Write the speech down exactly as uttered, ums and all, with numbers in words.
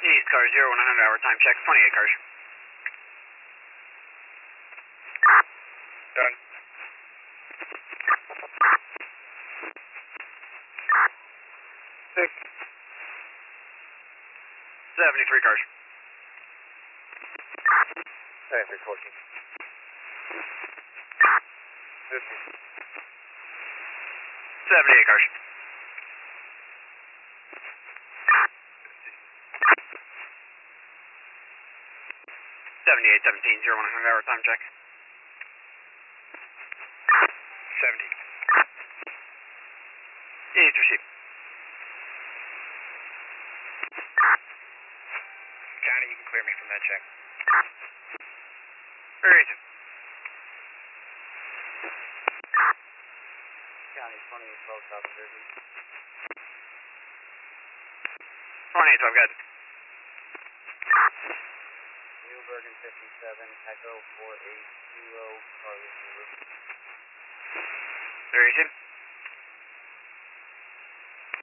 East car zero one hundred hour time check, twenty-eight cars. Done. Six. seventy-three cars. seventy-three fourteen. fifty. seventy-eight cars. seventy-eight seventeen, zero one hundred hour time check. seventy. East received. County, you can clear me from that check. Very easy. County, twenty-eight twelve South Jersey. twenty-eight twelve, good. Neil Bergen fifty-seven, Echo four eight zero, Charlie River. Very easy.